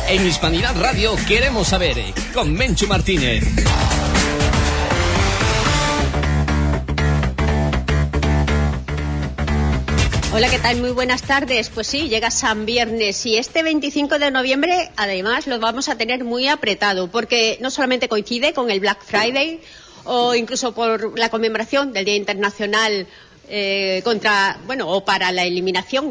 En Hispanidad Radio queremos saber, con Menchu Martínez. Hola, ¿qué tal? Muy buenas tardes. Pues sí, llega San Viernes y este 25 de noviembre además lo vamos a tener muy apretado porque no solamente coincide con el Black Friday o incluso por la conmemoración del Día Internacional para la eliminación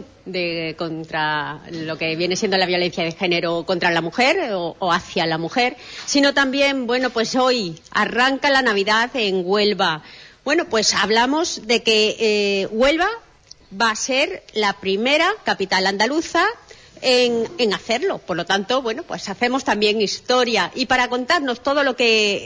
contra lo que viene siendo la violencia de género contra la mujer o hacia la mujer, sino también, pues hoy arranca la Navidad en Huelva. Bueno, pues hablamos de que Huelva va a ser la primera capital andaluza en hacerlo. Por lo tanto, pues hacemos también historia. Y para contarnos todo lo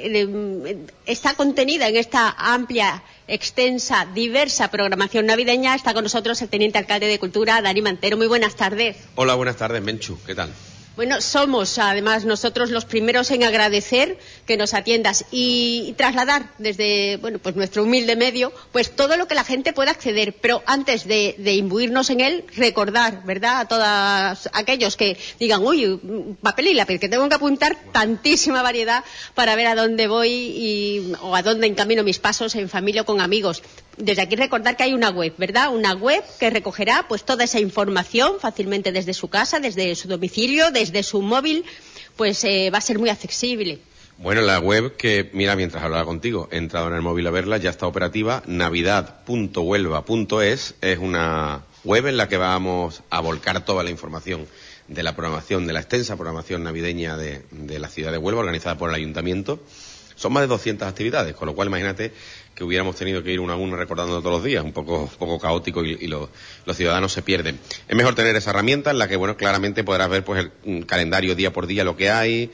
que está contenida en esta amplia, extensa, diversa programación navideña, está con nosotros el Teniente Alcalde de Cultura, Dani Mantero. Muy buenas tardes. Hola, buenas tardes, Menchu. ¿Qué tal? Bueno, somos además nosotros los primeros en agradecer que nos atiendas y trasladar desde pues nuestro humilde medio pues todo lo que la gente pueda acceder, pero antes de imbuirnos en él, recordar, ¿verdad?, a todos aquellos que digan, uy, papel y lápiz, que tengo que apuntar tantísima variedad para ver a dónde voy o a dónde encamino mis pasos en familia o con amigos. Desde aquí recordar que hay una web, ¿verdad? Una web que recogerá pues toda esa información fácilmente desde su casa, desde su domicilio, desde su móvil, pues va a ser muy accesible. Bueno, la web que, mira, mientras hablaba contigo, he entrado en el móvil a verla, ya está operativa, navidad.huelva.es, es una web en la que vamos a volcar toda la información de la programación, de la extensa programación navideña de la ciudad de Huelva, organizada por el Ayuntamiento. Son más de 200 actividades, con lo cual imagínate que hubiéramos tenido que ir uno a uno recordando todos los días, un poco caótico y los ciudadanos se pierden. Es mejor tener esa herramienta en la que, claramente podrás ver pues el calendario día por día, lo que hay,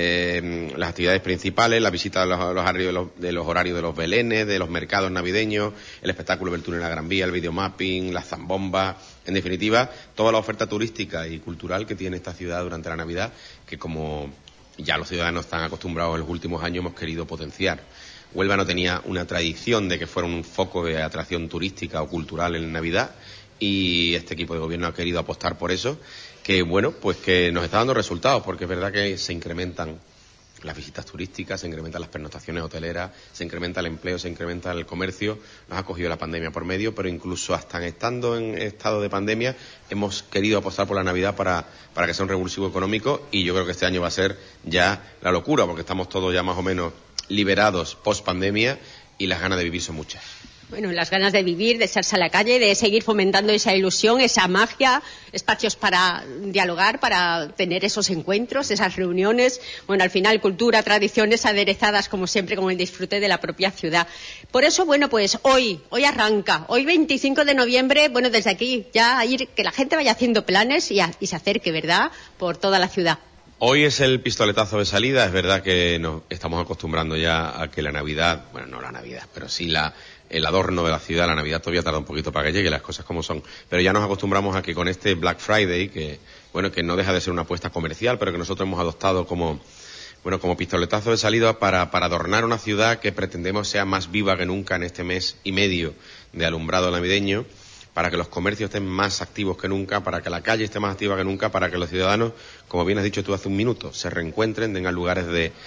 las actividades principales, la visita de los horarios de los belenes, de los mercados navideños, el espectáculo del túnel a Gran Vía, el videomapping, las zambombas, en definitiva, toda la oferta turística y cultural que tiene esta ciudad durante la Navidad, que como ya los ciudadanos están acostumbrados en los últimos años hemos querido potenciar. Huelva no tenía una tradición de que fuera un foco de atracción turística o cultural en Navidad y este equipo de gobierno ha querido apostar por eso, que pues que nos está dando resultados, porque es verdad que se incrementan las visitas turísticas, se incrementan las pernoctaciones hoteleras, se incrementa el empleo, se incrementa el comercio. Nos ha cogido la pandemia por medio, pero incluso hasta estando en estado de pandemia hemos querido apostar por la Navidad para que sea un revulsivo económico, y yo creo que este año va a ser ya la locura, porque estamos todos ya más o menos liberados post pandemia y las ganas de vivir son muchas. Bueno, las ganas de vivir, de echarse a la calle, de seguir fomentando esa ilusión, esa magia, espacios para dialogar, para tener esos encuentros, esas reuniones. Bueno, al final cultura, tradiciones aderezadas como siempre con el disfrute de la propia ciudad. Por eso, pues hoy arranca, hoy 25 de noviembre, desde aquí ya que la gente vaya haciendo planes y se acerque, ¿verdad?, por toda la ciudad. Hoy es el pistoletazo de salida. Es verdad que nos estamos acostumbrando ya a que la Navidad, no la Navidad, pero sí el adorno de la ciudad, la Navidad todavía tarda un poquito para que llegue, las cosas como son, pero ya nos acostumbramos a que con este Black Friday, que no deja de ser una apuesta comercial, pero que nosotros hemos adoptado como pistoletazo de salida para adornar una ciudad que pretendemos sea más viva que nunca en este mes y medio de alumbrado navideño, para que los comercios estén más activos que nunca, para que la calle esté más activa que nunca, para que los ciudadanos, como bien has dicho tú hace un minuto, se reencuentren, tengan lugares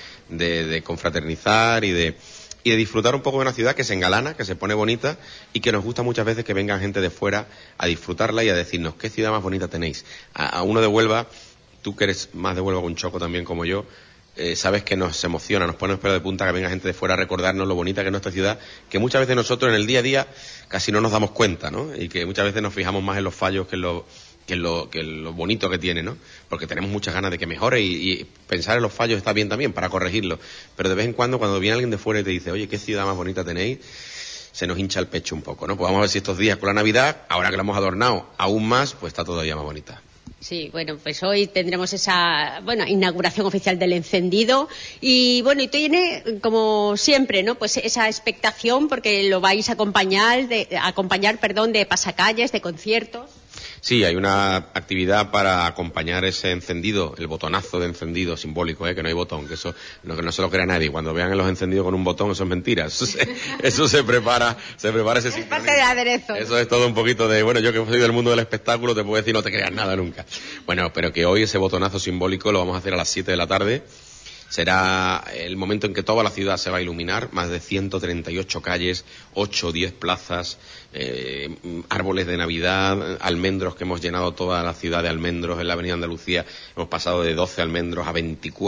de confraternizar y de disfrutar un poco de una ciudad que se engalana, que se pone bonita y que nos gusta muchas veces que vengan gente de fuera a disfrutarla y a decirnos qué ciudad más bonita tenéis. A uno de Huelva, tú que eres más de Huelva con Choco también como yo, sabes que nos emociona, nos pone los pelos de punta que venga gente de fuera a recordarnos lo bonita que es nuestra ciudad, que muchas veces nosotros en el día a día casi no nos damos cuenta, ¿no? Y que muchas veces nos fijamos más en los fallos que en lo bonito que tiene, ¿no? Porque tenemos muchas ganas de que mejore y pensar en los fallos está bien también para corregirlos, pero de vez en cuando viene alguien de fuera y te dice, oye, qué ciudad más bonita tenéis, se nos hincha el pecho un poco, ¿no? Pues vamos a ver si estos días con la Navidad, ahora que la hemos adornado aún más, pues está todavía más bonita. Sí, pues hoy tendremos esa inauguración oficial del encendido y tiene como siempre, ¿no? Pues esa expectación porque lo vais a acompañar de pasacalles, de conciertos. Sí, hay una actividad para acompañar ese encendido, el botonazo de encendido simbólico, que no hay botón, que eso que no se lo crea nadie. Cuando vean los encendidos con un botón, eso es mentira. Eso se prepara ese es parte del aderezo. Eso es todo un poquito de, yo que soy del mundo del espectáculo, te puedo decir, no te creas nada nunca. Bueno, pero que hoy ese botonazo simbólico lo vamos a hacer a las 7 de la tarde. Será el momento en que toda la ciudad se va a iluminar, más de 138 calles, 8 o 10 plazas, árboles de Navidad, almendros, que hemos llenado toda la ciudad de almendros. En la Avenida Andalucía hemos pasado de 12 almendros a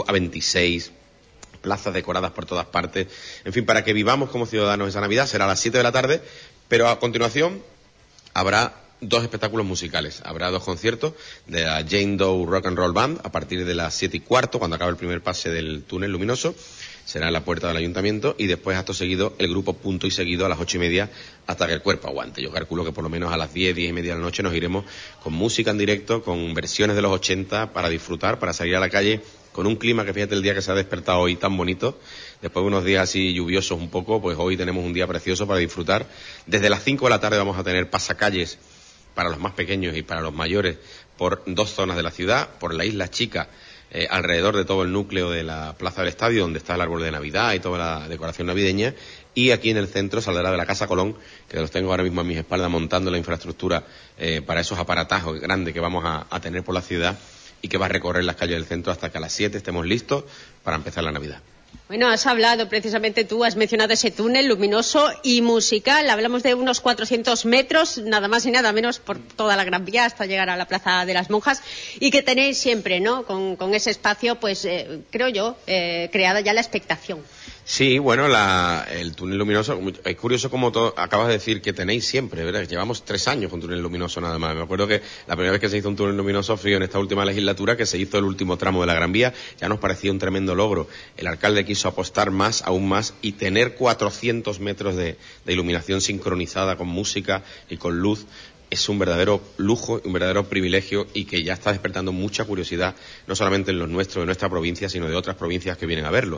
26, plazas decoradas por todas partes. En fin, para que vivamos como ciudadanos esa Navidad, será a las 7 de la tarde, pero a continuación habrá 2 espectáculos musicales. Habrá 2 conciertos de la Jane Doe Rock and Roll Band a partir de las 7:15, cuando acabe el primer pase del túnel luminoso. Será en la puerta del ayuntamiento, y después, acto seguido, el grupo Punto y Seguido a las 8:30 hasta que el cuerpo aguante. Yo calculo que por lo menos a las 10:30 de la noche nos iremos con música en directo, con versiones de los 80 para disfrutar, para salir a la calle con un clima que, fíjate, el día que se ha despertado hoy tan bonito, después de unos días así lluviosos un poco, pues hoy tenemos un día precioso para disfrutar. Desde las 5 de la tarde vamos a tener pasacalles para los más pequeños y para los mayores por 2 zonas de la ciudad, por la Isla Chica, alrededor de todo el núcleo de la Plaza del Estadio, donde está el árbol de Navidad y toda la decoración navideña, y aquí en el centro saldrá de la Casa Colón, que los tengo ahora mismo a mis espaldas montando la infraestructura para esos aparatajos grandes que vamos a tener por la ciudad, y que va a recorrer las calles del centro hasta que a las 7 estemos listos para empezar la Navidad. Bueno, has hablado precisamente tú, has mencionado ese túnel luminoso y musical. Hablamos de unos 400 metros, nada más y nada menos, por toda la Gran Vía hasta llegar a la Plaza de las Monjas, y que tenéis siempre, ¿no?, con ese espacio, pues creo yo, creada ya la expectación. Sí, bueno, el túnel luminoso, es curioso como acabas de decir que tenéis siempre, ¿verdad? Llevamos 3 años con túnel luminoso nada más. Me acuerdo que la primera vez que se hizo un túnel luminoso fue en esta última legislatura, que se hizo el último tramo de la Gran Vía. Ya nos parecía un tremendo logro. El alcalde quiso apostar más, aún más, y tener 400 metros de iluminación sincronizada con música y con luz. Es un verdadero lujo, un verdadero privilegio, y que ya está despertando mucha curiosidad, no solamente en los nuestros, de nuestra provincia, sino de otras provincias que vienen a verlo.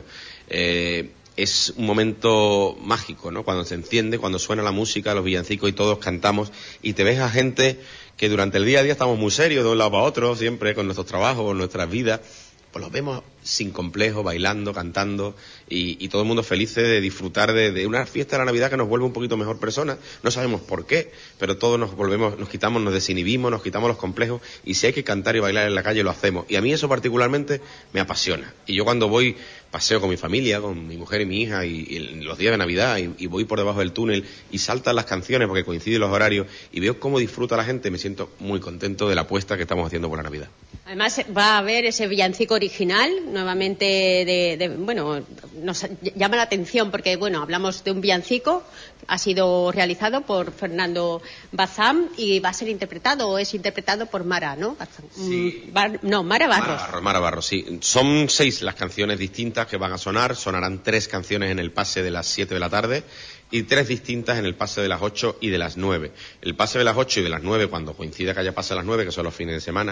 Es un momento mágico, ¿no?, cuando se enciende, cuando suena la música, los villancicos, y todos cantamos, y te ves a gente que durante el día a día estamos muy serios, de un lado para otro, siempre con nuestros trabajos, con nuestras vidas, pues los vemos sin complejo, bailando, cantando, y todo el mundo feliz de disfrutar de una fiesta de la Navidad que nos vuelve un poquito mejor personas. No sabemos por qué, pero todos nos quitamos, nos desinhibimos, nos quitamos los complejos, y si hay que cantar y bailar en la calle, lo hacemos. Y a mí eso particularmente me apasiona. Y yo cuando paseo con mi familia, con mi mujer y mi hija, y los días de Navidad, y voy por debajo del túnel, y saltan las canciones porque coinciden los horarios, y veo cómo disfruta la gente, me siento muy contento de la apuesta que estamos haciendo por la Navidad. Además, va a haber ese villancico original, nuevamente, bueno, nos llama la atención porque, bueno, hablamos de un villancico, ha sido realizado por Fernando Bazán y va a ser interpretado, o es interpretado por Mara, ¿no? Sí. Mara Barros. Mara Barros, sí. Son 6 las canciones distintas que van a sonar. Sonarán 3 canciones en el pase de las 7 de la tarde y 3 distintas en el pase de las 8 y de las 9. El pase de las 8 y de las 9, cuando coincida que haya pase de las 9, que son los fines de semana,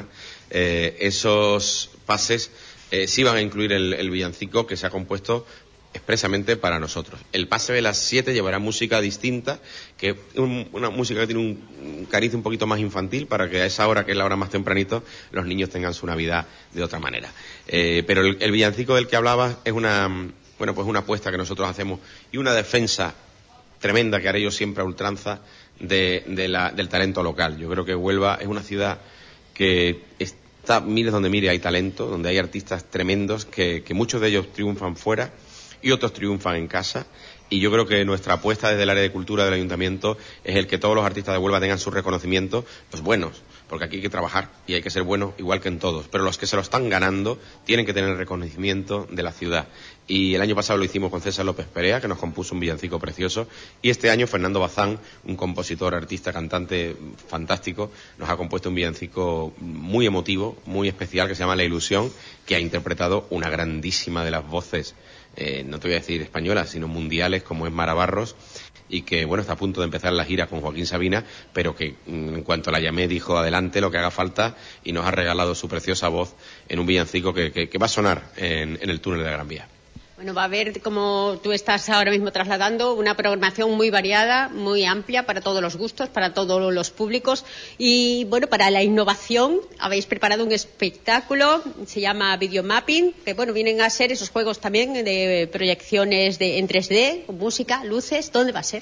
esos pases sí van a incluir el villancico que se ha compuesto expresamente para nosotros. El pase de las 7 llevará música distinta, que es una música que tiene un cariz un poquito más infantil, para que a esa hora, que es la hora más tempranito, los niños tengan su Navidad de otra manera. Pero el villancico del que hablabas es una apuesta que nosotros hacemos, y una defensa tremenda que haré yo siempre a ultranza del talento local. Yo creo que Huelva es una ciudad que mires donde mire hay talento, donde hay artistas tremendos, que muchos de ellos triunfan fuera y otros triunfan en casa, y yo creo que nuestra apuesta desde el área de cultura del ayuntamiento es el que todos los artistas de Huelva tengan su reconocimiento, los buenos, porque aquí hay que trabajar y hay que ser buenos igual que en todos, pero los que se lo están ganando tienen que tener el reconocimiento de la ciudad. Y el año pasado lo hicimos con César López Perea, que nos compuso un villancico precioso, y este año Fernando Bazán, un compositor, artista, cantante fantástico, nos ha compuesto un villancico muy emotivo, muy especial, que se llama La Ilusión, que ha interpretado una grandísima de las voces, no te voy a decir españolas, sino mundiales, como es Mara Barros, y que, bueno, está a punto de empezar la gira con Joaquín Sabina, pero que en cuanto la llamé dijo adelante lo que haga falta, y nos ha regalado su preciosa voz en un villancico que va a sonar en el túnel de la Gran Vía. Bueno, va a haber, como tú estás ahora mismo trasladando, una programación muy variada, muy amplia, para todos los gustos, para todos los públicos. Y, bueno, para la innovación habéis preparado un espectáculo, se llama Videomapping, que, bueno, vienen a ser esos juegos también de proyecciones en 3D, con música, luces. ¿Dónde va a ser?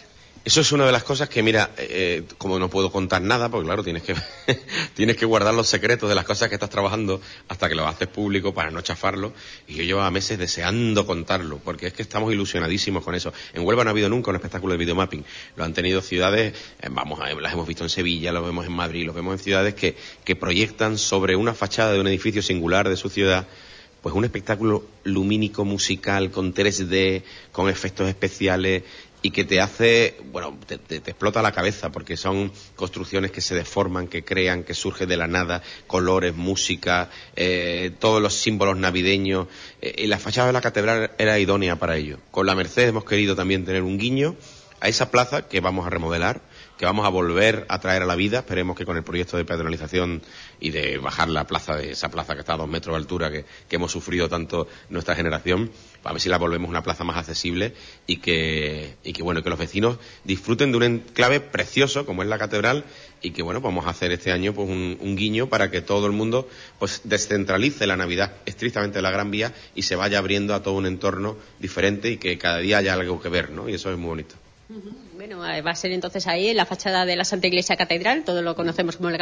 Eso es una de las cosas que, mira, como no puedo contar nada, porque claro, tienes que guardar los secretos de las cosas que estás trabajando hasta que lo haces público para no chafarlo. Y yo llevaba meses deseando contarlo, porque es que estamos ilusionadísimos con eso. En Huelva no ha habido nunca un espectáculo de videomapping. Lo han tenido ciudades, las hemos visto en Sevilla, lo vemos en Madrid, los vemos en ciudades que proyectan sobre una fachada de un edificio singular de su ciudad pues un espectáculo lumínico musical con 3D, con efectos especiales y que te hace, bueno, te explota la cabeza porque son construcciones que se deforman, que crean, que surgen de la nada, colores, música, todos los símbolos navideños. Y la fachada de la catedral era idónea para ello. Con la Merced hemos querido también tener un guiño a esa plaza que vamos a remodelar, que vamos a volver a traer a la vida. Esperemos que con el proyecto de peatonalización y de bajar la plaza, de esa plaza que está a 2 metros de altura, que hemos sufrido tanto nuestra generación, a ver si la volvemos una plaza más accesible y que los vecinos disfruten de un enclave precioso como es la catedral y que bueno, vamos a hacer este año pues un guiño para que todo el mundo pues descentralice la Navidad estrictamente de la Gran Vía y se vaya abriendo a todo un entorno diferente y que cada día haya algo que ver, ¿no? Y eso es muy bonito. Bueno, va a ser entonces ahí en la fachada de la Santa Iglesia Catedral, todo lo conocemos como la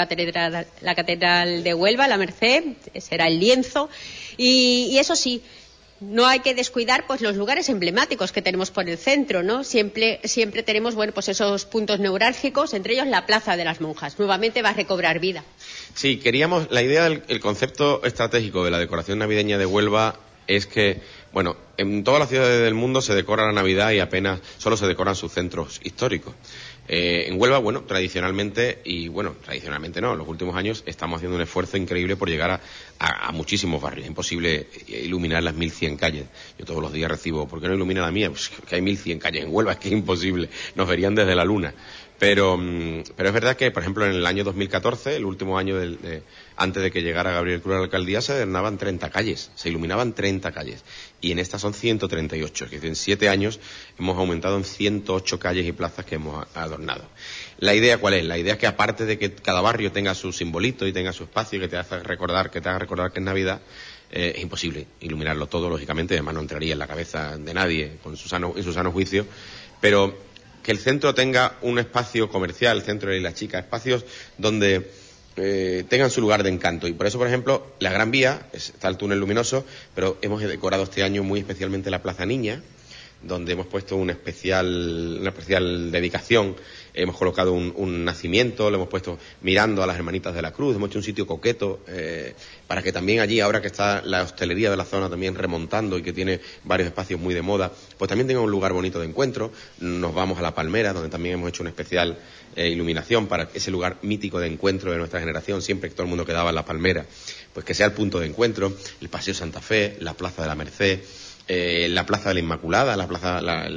Catedral de Huelva, la Merced, será el lienzo y eso sí, no hay que descuidar pues los lugares emblemáticos que tenemos por el centro, ¿no? Siempre tenemos, bueno, pues esos puntos neurálgicos, entre ellos la Plaza de las Monjas. Nuevamente va a recobrar vida. Sí, la idea del concepto estratégico de la decoración navideña de Huelva es que, bueno, en todas las ciudades del mundo se decora la Navidad y apenas solo se decoran sus centros históricos. En Huelva, bueno, tradicionalmente no, en los últimos años estamos haciendo un esfuerzo increíble por llegar a muchísimos barrios. Es imposible iluminar las 1100 calles. Yo todos los días recibo, ¿por qué no ilumina la mía? Pues que hay 1100 calles en Huelva, es que es imposible. Nos verían desde la luna. Pero es verdad que, por ejemplo, en el año 2014, el último año antes de que llegara Gabriel Cruz a la alcaldía, se adornaban 30 calles, se iluminaban 30 calles. Y en estas son 138, que en 7 años hemos aumentado en 108 calles y plazas que hemos adornado. ¿La idea cuál es? La idea es que aparte de que cada barrio tenga su simbolito y tenga su espacio que te haga recordar que es Navidad, es imposible iluminarlo todo, lógicamente, además no entraría en la cabeza de nadie en su sano juicio, pero que el centro tenga un espacio comercial, el centro de Isla Chica, espacios donde tengan su lugar de encanto. Y por eso, por ejemplo, la Gran Vía, está el túnel luminoso, pero hemos decorado este año muy especialmente la Plaza Niña, donde hemos puesto una especial dedicación. Hemos colocado un nacimiento, lo hemos puesto mirando a las Hermanitas de la Cruz, hemos hecho un sitio coqueto, para que también allí, ahora que está la hostelería de la zona también remontando y que tiene varios espacios muy de moda, pues también tenga un lugar bonito de encuentro. Nos vamos a La Palmera, donde también hemos hecho una especial iluminación para ese lugar mítico de encuentro de nuestra generación, siempre que todo el mundo quedaba en La Palmera, pues que sea el punto de encuentro. El Paseo Santa Fe, la Plaza de la Merced, la Plaza de la Inmaculada, la Plaza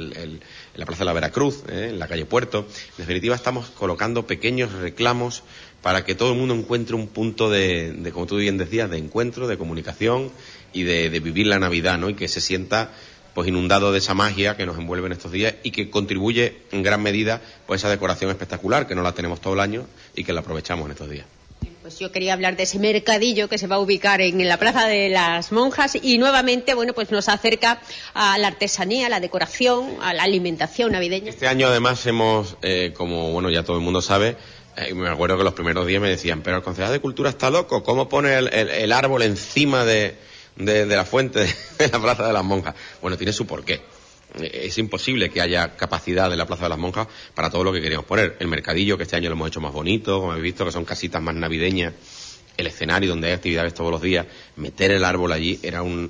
de la Veracruz, en la calle Puerto. En definitiva, estamos colocando pequeños reclamos para que todo el mundo encuentre un punto de como tú bien decías, de encuentro, de comunicación y de vivir la Navidad, ¿no? Y que se sienta pues inundado de esa magia que nos envuelve en estos días y que contribuye en gran medida pues esa decoración espectacular que no la tenemos todo el año y que la aprovechamos en estos días. Pues yo quería hablar de ese mercadillo que se va a ubicar en la Plaza de las Monjas y nuevamente, bueno, pues nos acerca a la artesanía, a la decoración, a la alimentación navideña. Este año además hemos, como bueno ya todo el mundo sabe, me acuerdo que los primeros días me decían, pero el concejal de Cultura está loco, ¿cómo pone el árbol encima de la fuente de la Plaza de las Monjas? Bueno, tiene su porqué. Es imposible que haya capacidad de la Plaza de las Monjas para todo lo que queríamos poner. El mercadillo, que este año lo hemos hecho más bonito, como habéis visto, que son casitas más navideñas. El escenario donde hay actividades todos los días. Meter el árbol allí en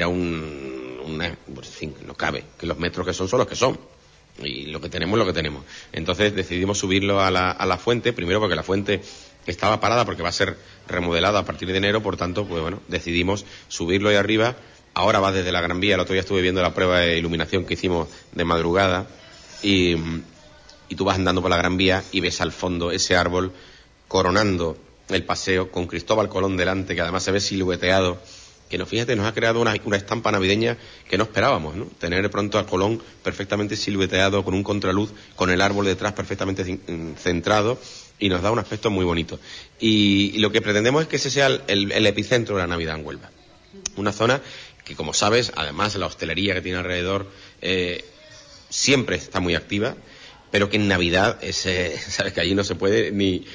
fin, no cabe. Que los metros que son los que son. Y lo que tenemos es lo que tenemos. Entonces decidimos subirlo a la fuente, primero porque la fuente estaba parada porque va a ser remodelada a partir de enero, por tanto, pues bueno, decidimos subirlo ahí arriba. Ahora va desde la Gran Vía. El otro día estuve viendo la prueba de iluminación que hicimos de madrugada y tú vas andando por la Gran Vía y ves al fondo ese árbol coronando el paseo con Cristóbal Colón delante, que además se ve silueteado, que nos ha creado una estampa navideña que no esperábamos, ¿no? Tener de pronto a Colón perfectamente silueteado con un contraluz, con el árbol detrás perfectamente centrado, y nos da un aspecto muy bonito. Y lo que pretendemos es que ese sea el epicentro de la Navidad en Huelva. Una zona que, como sabes, además la hostelería que tiene alrededor siempre está muy activa pero que en Navidad, sabes que allí no se puede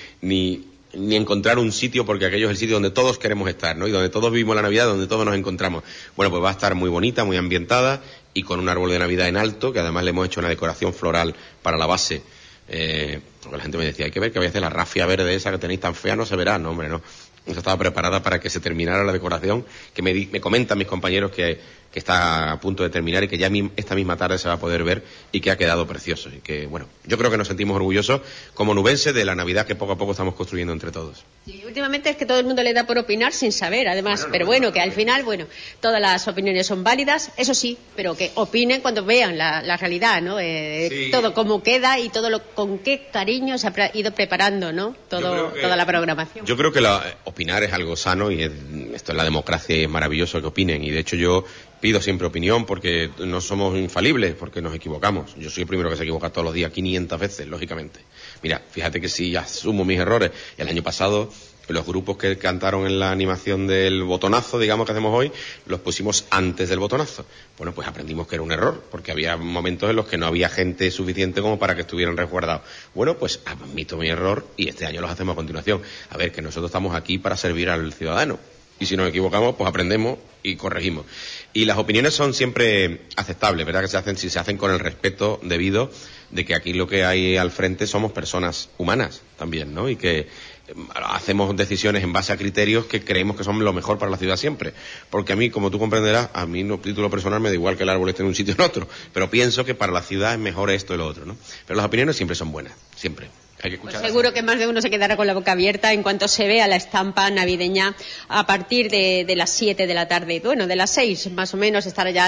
ni encontrar un sitio, porque aquello es el sitio donde todos queremos estar, ¿no? Y donde todos vivimos la Navidad, donde todos nos encontramos. Bueno, pues va a estar muy bonita, muy ambientada, y con un árbol de Navidad en alto, que además le hemos hecho una decoración floral para la base. Porque la gente me decía, hay que ver que voy a hacer la rafia verde esa que tenéis tan fea, no se verá. No, hombre, no. Eso estaba preparada para que se terminara la decoración, que me comentan mis compañeros que está a punto de terminar y que ya esta misma tarde se va a poder ver y que ha quedado precioso. Y que, bueno, yo creo que nos sentimos orgullosos como nubenses de la Navidad que poco a poco estamos construyendo entre todos. Sí, últimamente es que todo el mundo le da por opinar sin saber, además, pero bueno, que al final, bueno, todas las opiniones son válidas, eso sí, pero que opinen cuando vean la realidad, ¿no? Sí. Todo cómo queda y todo con qué cariño se ha ido preparando, ¿no? Toda la programación. Yo creo que opinar es algo sano y esto es la democracia y es maravilloso que opinen, y de hecho yo pido siempre opinión porque no somos infalibles, porque nos equivocamos. Yo soy el primero que se equivoca todos los días 500 veces, lógicamente. Mira, fíjate que si asumo mis errores, el año pasado los grupos que cantaron en la animación del botonazo, digamos, que hacemos hoy, los pusimos antes del botonazo. Bueno, pues aprendimos que era un error, porque había momentos en los que no había gente suficiente como para que estuvieran resguardados. Bueno, pues admito mi error y este año los hacemos a continuación. A ver, que nosotros estamos aquí para servir al ciudadano. Y si nos equivocamos, pues aprendemos y corregimos. Y las opiniones son siempre aceptables, ¿verdad? Si se hacen con el respeto debido de que aquí lo que hay al frente somos personas humanas también, ¿no? Y que hacemos decisiones en base a criterios que creemos que son lo mejor para la ciudad siempre. Porque a mí, como tú comprenderás, a mí no título personal me da igual que el árbol esté en un sitio o en otro, pero pienso que para la ciudad es mejor esto y lo otro, ¿no? Pero las opiniones siempre son buenas, siempre. Hay que escuchar. Pues seguro que más de uno se quedará con la boca abierta en cuanto se vea la estampa navideña a partir de las 7 de la tarde. Bueno, de las 6 más o menos estará ya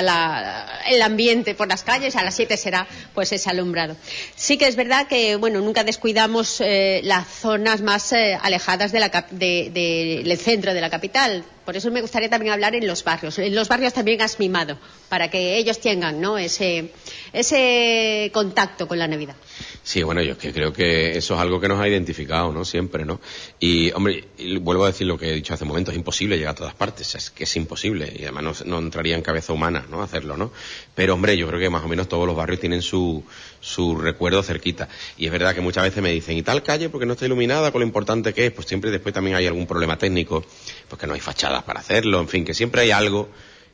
el ambiente por las calles, a las 7 será pues ese alumbrado. Sí que es verdad que, bueno, nunca descuidamos las zonas más alejadas del centro de la capital. Por eso me gustaría también hablar en los barrios. En los barrios también has mimado, para que ellos tengan, ¿no?, ese contacto con la Navidad. Sí, bueno, yo es que creo que eso es algo que nos ha identificado, ¿no? Siempre, ¿no? Y, hombre, y vuelvo a decir lo que he dicho hace un momento, es imposible llegar a todas partes, es que es imposible, y además no entraría en cabeza humana, ¿no?, hacerlo, ¿no? Pero, hombre, yo creo que más o menos todos los barrios tienen su recuerdo cerquita. Y es verdad que muchas veces me dicen, ¿y tal calle porque no está iluminada con lo importante que es? Pues siempre después también hay algún problema técnico, pues que no hay fachadas para hacerlo, en fin, que siempre hay algo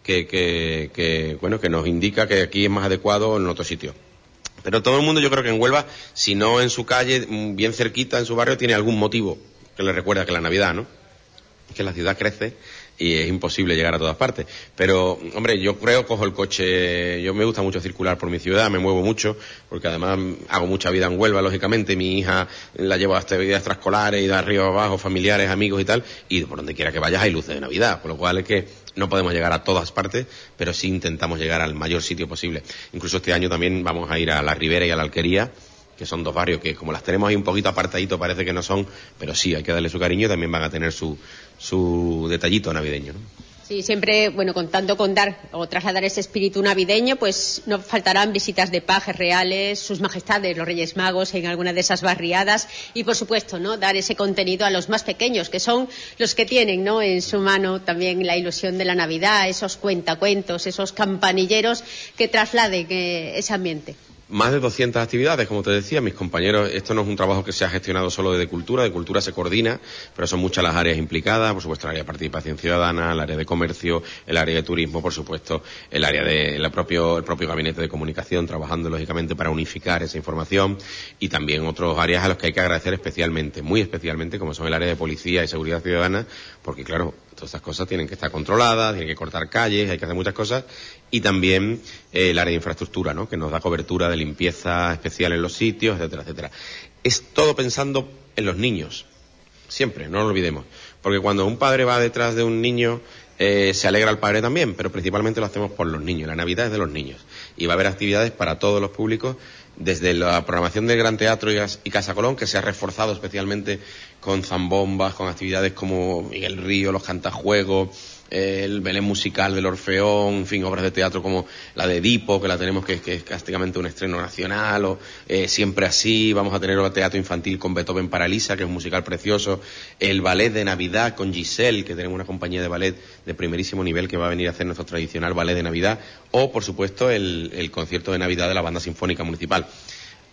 que nos indica que aquí es más adecuado en otro sitio. Pero todo el mundo, yo creo que en Huelva, si no en su calle, bien cerquita, en su barrio, tiene algún motivo que le recuerda que la Navidad, ¿no? Que la ciudad crece y es imposible llegar a todas partes. Pero, hombre, yo cojo el coche, yo me gusta mucho circular por mi ciudad, me muevo mucho, porque además hago mucha vida en Huelva, lógicamente, mi hija la llevo a actividades extraescolares y de arriba abajo, familiares, amigos y tal, y por donde quiera que vayas hay luces de Navidad, por lo cual es que no podemos llegar a todas partes, pero sí intentamos llegar al mayor sitio posible. Incluso este año también vamos a ir a la Ribera y a la Alquería, que son dos barrios que, como las tenemos ahí un poquito apartaditos, parece que no son, pero sí, hay que darle su cariño y también van a tener su detallito navideño, ¿no? Sí, siempre, bueno, contando con dar o trasladar ese espíritu navideño, pues no faltarán visitas de pajes reales, sus majestades, los Reyes Magos, en alguna de esas barriadas, y por supuesto, ¿no?, dar ese contenido a los más pequeños, que son los que tienen, ¿no?, en su mano también la ilusión de la Navidad, esos cuentacuentos, esos campanilleros que trasladen ese ambiente. Más de 200 actividades, como te decía, mis compañeros, esto no es un trabajo que se ha gestionado solo de Cultura se coordina, pero son muchas las áreas implicadas, por supuesto el área de participación ciudadana, el área de comercio, el área de turismo, por supuesto, el área el propio gabinete de comunicación, trabajando lógicamente para unificar esa información, y también otras áreas a las que hay que agradecer especialmente, muy especialmente, como son el área de policía y seguridad ciudadana, porque claro, todas estas cosas tienen que estar controladas, tienen que cortar calles, hay que hacer muchas cosas, y también el área de infraestructura, ¿no?, que nos da cobertura de limpieza especial en los sitios, etcétera, etcétera. Es todo pensando en los niños, siempre, no lo olvidemos, porque cuando un padre va detrás de un niño, se alegra al padre también, pero principalmente lo hacemos por los niños, la Navidad es de los niños, y va a haber actividades para todos los públicos, desde la programación del Gran Teatro y Casa Colón, que se ha reforzado especialmente con zambombas, con actividades como Miguel Río, los cantajuegos, el Belén musical del Orfeón, en fin, obras de teatro como la de Edipo, que la tenemos que es prácticamente un estreno nacional, o Siempre así, vamos a tener el teatro infantil con Beethoven para Elisa, que es un musical precioso, el ballet de Navidad con Giselle, que tenemos una compañía de ballet de primerísimo nivel que va a venir a hacer nuestro tradicional ballet de Navidad, o por supuesto el concierto de Navidad de la Banda Sinfónica Municipal.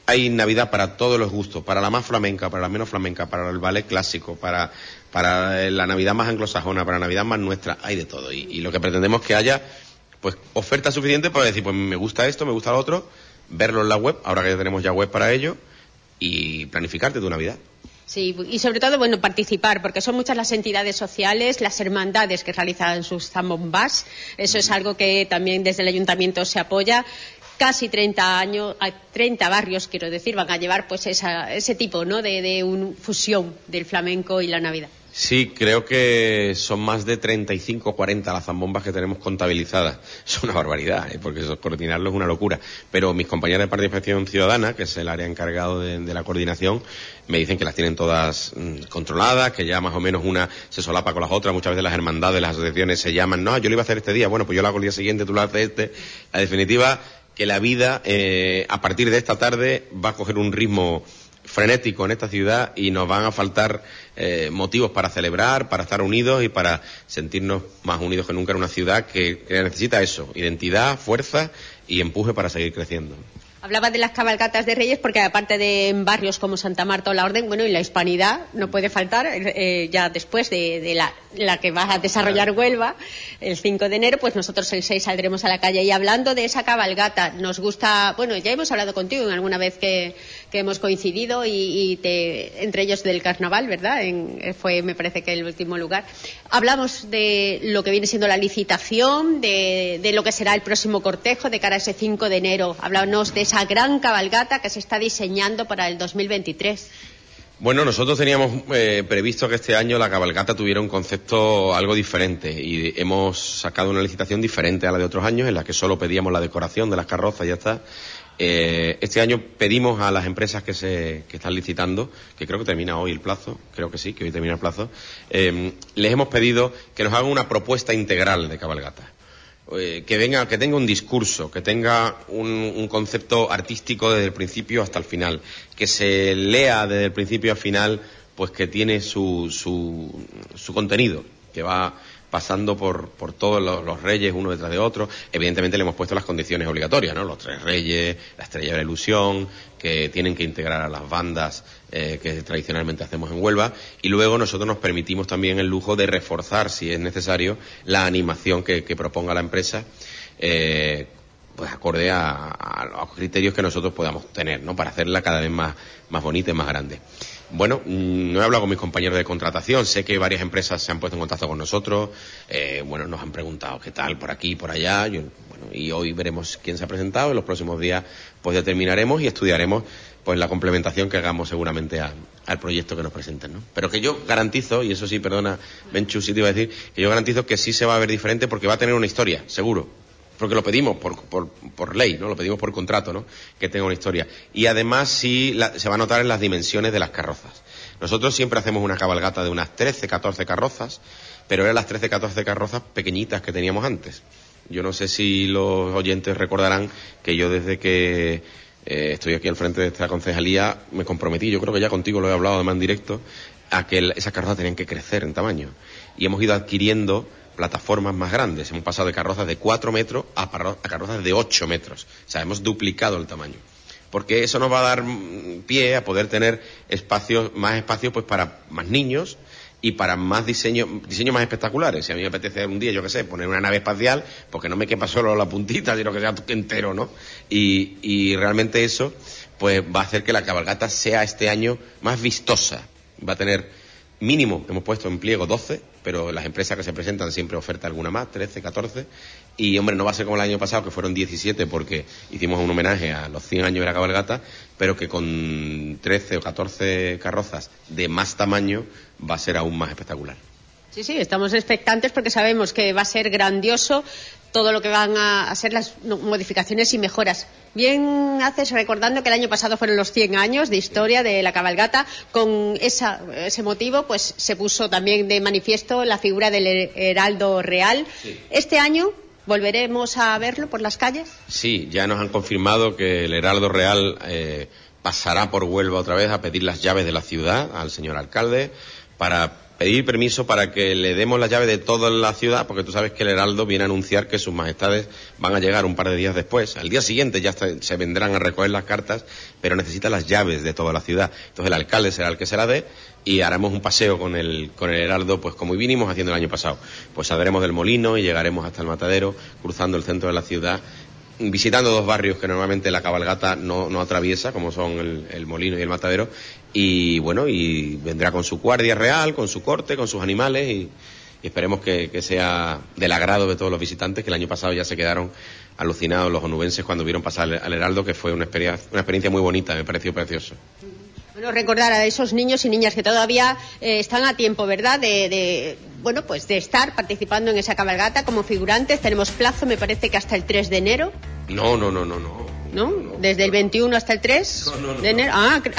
hay Navidad para todos los gustos, para la más flamenca, para la menos flamenca, para el ballet clásico, para la Navidad más anglosajona, para la Navidad más nuestra, hay de todo. Y lo que pretendemos es que haya pues oferta suficiente para decir, pues me gusta esto, me gusta lo otro, verlo en la web, ahora que ya tenemos ya web para ello, y planificarte tu Navidad. Sí, y sobre todo, bueno, participar, porque son muchas las entidades sociales, las hermandades que realizan sus zambombas. Eso es algo que también desde el ayuntamiento se apoya. Casi 30 barrios, quiero decir, van a llevar pues ese tipo, ¿no?, de una fusión del flamenco y la Navidad. Sí, creo que son más de 35 o 40 las zambombas que tenemos contabilizadas. Es una barbaridad, porque coordinarlo es una locura. Pero mis compañeras de Participación Ciudadana, que es el área encargado de la coordinación, me dicen que las tienen todas controladas, que ya más o menos una se solapa con las otras. Muchas veces las hermandades, las asociaciones se llaman, no, yo lo iba a hacer este día, bueno, pues yo lo hago el día siguiente, tú lo haces este. En definitiva, que la vida a partir de esta tarde va a coger un ritmo frenético en esta ciudad y nos van a faltar motivos para celebrar, para estar unidos y para sentirnos más unidos que nunca en una ciudad que necesita eso, identidad, fuerza y empuje para seguir creciendo. Hablaba de las cabalgatas de Reyes porque aparte de en barrios como Santa Marta o La Orden, bueno, y la Hispanidad no puede faltar ya después de la que va a desarrollar Huelva el 5 de enero, pues nosotros el 6 saldremos a la calle. Y hablando de esa cabalgata, nos gusta, bueno, ya hemos hablado contigo en alguna vez que hemos coincidido entre ellos del carnaval, ¿verdad? Fue, me parece que el último lugar. Hablamos de lo que viene siendo la licitación, de lo que será el próximo cortejo de cara a ese 5 de enero. Háblanos de esa gran cabalgata que se está diseñando para el 2023. Bueno, nosotros teníamos previsto que este año la cabalgata tuviera un concepto algo diferente y hemos sacado una licitación diferente a la de otros años en la que solo pedíamos la decoración de las carrozas y ya está. Este año pedimos a las empresas que están licitando, que creo que termina hoy el plazo, creo que sí, que hoy termina el plazo, les hemos pedido que nos hagan una propuesta integral de cabalgata. Que tenga un discurso, que tenga un concepto artístico desde el principio hasta el final, que se lea desde el principio al final, pues que tiene su contenido, que va pasando por todos los reyes uno detrás de otro. Evidentemente le hemos puesto las condiciones obligatorias, ¿no? Los 3 reyes, la estrella de la ilusión, que tienen que integrar a las bandas que tradicionalmente hacemos en Huelva, y luego nosotros nos permitimos también el lujo de reforzar, si es necesario, la animación que proponga la empresa, pues acorde a los criterios que nosotros podamos tener, ¿no?, para hacerla cada vez más bonita y más grande. Bueno, no he hablado con mis compañeros de contratación, sé que varias empresas se han puesto en contacto con nosotros, nos han preguntado qué tal por aquí y por allá, y hoy veremos quién se ha presentado, en los próximos días pues determinaremos y estudiaremos pues la complementación que hagamos seguramente al proyecto que nos presenten, ¿no? Pero que yo garantizo, y eso sí, perdona, Menchu, sí te iba a decir, que yo garantizo que sí se va a ver diferente porque va a tener una historia, seguro. Porque lo pedimos por ley, ¿no? Lo pedimos por contrato, ¿no?, que tenga una historia. Y además sí se va a notar en las dimensiones de las carrozas. Nosotros siempre hacemos una cabalgata de unas 13, 14 carrozas, pero eran las 13, 14 carrozas pequeñitas que teníamos antes. Yo no sé si los oyentes recordarán que yo desde que estoy aquí al frente de esta concejalía me comprometí, yo creo que ya contigo lo he hablado además en directo, a que esas carrozas tenían que crecer en tamaño. Y hemos ido adquiriendo plataformas más grandes. Hemos pasado de carrozas de 4 metros a carrozas de 8 metros. O sea, hemos duplicado el tamaño. Porque eso nos va a dar pie a poder tener más espacios pues para más niños y para más diseños más espectaculares. Si a mí me apetece un día, yo qué sé, poner una nave espacial, porque no me quepa solo la puntita, sino que sea entero, ¿no? Y realmente eso pues va a hacer que la cabalgata sea este año más vistosa. Va a tener mínimo, hemos puesto en pliego 12, pero las empresas que se presentan siempre ofertan alguna más, 13, 14, y hombre, no va a ser como el año pasado, que fueron 17, porque hicimos un homenaje a los 100 años de la cabalgata, pero que con 13 o 14 carrozas de más tamaño va a ser aún más espectacular. Sí, estamos expectantes porque sabemos que va a ser grandioso todo lo que van a ser las modificaciones y mejoras. Bien haces recordando que el año pasado fueron los 100 años de historia de la cabalgata. Con ese motivo pues se puso también de manifiesto la figura del heraldo real. Sí. Este año ¿volveremos a verlo por las calles? Sí, ya nos han confirmado que el heraldo real pasará por Huelva otra vez a pedir las llaves de la ciudad al señor alcalde para pedir permiso para que le demos la llave de toda la ciudad, porque tú sabes que el Heraldo viene a anunciar que sus majestades van a llegar un par de días después. Al día siguiente ya se vendrán a recoger las cartas, pero necesita las llaves de toda la ciudad. Entonces el alcalde será el que se la dé y haremos un paseo con el Heraldo, pues como vinimos haciendo el año pasado. Pues saldremos del Molino y llegaremos hasta el Matadero, cruzando el centro de la ciudad, visitando dos barrios que normalmente la cabalgata no atraviesa, como son el Molino y el Matadero, y bueno, y vendrá con su guardia real, con su corte, con sus animales, y esperemos que sea del agrado de todos los visitantes, que el año pasado ya se quedaron alucinados los onubenses cuando vieron pasar al Heraldo, que fue una experiencia muy bonita, me pareció precioso. Bueno, recordar a esos niños y niñas que todavía están a tiempo, ¿verdad?, de estar participando en esa cabalgata como figurantes. Tenemos plazo, me parece que hasta el 3 de enero. No. ¿No? ¿Desde el 21 hasta el 3 de enero?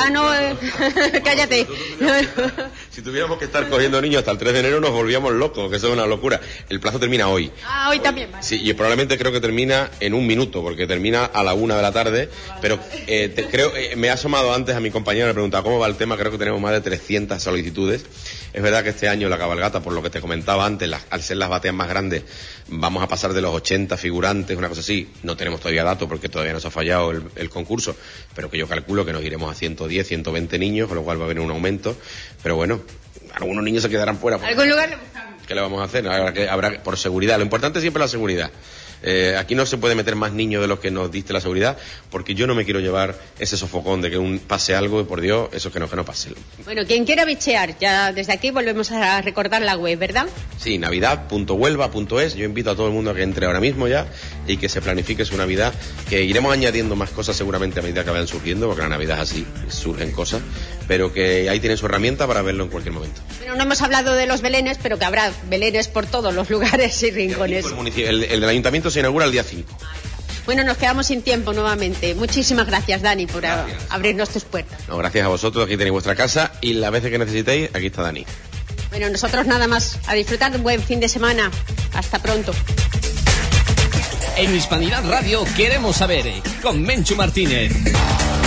Cállate. Si tuviéramos que estar cogiendo niños hasta el 3 de enero nos volvíamos locos, que eso es una locura. El plazo termina hoy. Hoy también. Vale. Sí, y probablemente creo que termina en un minuto, porque termina a la 1 de la tarde, pero me ha asomado antes a mi compañero, le he preguntado cómo va el tema, creo que tenemos más de 300 solicitudes. Es verdad que este año la cabalgata, por lo que te comentaba antes, al ser las bateas más grandes, vamos a pasar de los 80 figurantes, una cosa así. No tenemos todavía datos porque todavía nos ha fallado el concurso, pero que yo calculo que nos iremos a 110, 120 niños, con lo cual va a haber un aumento. Pero bueno, algunos niños se quedarán fuera. ¿Algún lugar le buscamos? ¿Qué le vamos a hacer? Habrá por seguridad. Lo importante es siempre la seguridad. Aquí no se puede meter más niños de los que nos diste la seguridad, porque yo no me quiero llevar ese sofocón de que pase algo y por Dios, eso que no pase. Bueno, quien quiera bichear, ya desde aquí volvemos a recordar la web, ¿verdad? Sí, navidad.huelva.es. Yo invito a todo el mundo a que entre ahora mismo ya y que se planifique su Navidad, que iremos añadiendo más cosas seguramente a medida que vayan surgiendo, porque la Navidad es así, surgen cosas, pero que ahí tienen su herramienta para verlo en cualquier momento. Bueno, no hemos hablado de los belenes, pero que habrá belenes por todos los lugares y rincones. El del ayuntamiento se inaugura el día 5. Bueno, nos quedamos sin tiempo nuevamente. Muchísimas gracias, Dani, por abrirnos tus puertas. No, gracias a vosotros, aquí tenéis vuestra casa y las veces que necesitéis, aquí está Dani. Bueno, nosotros nada más. A disfrutar de un buen fin de semana. Hasta pronto. En Hispanidad Radio queremos saber, con Menchu Martínez.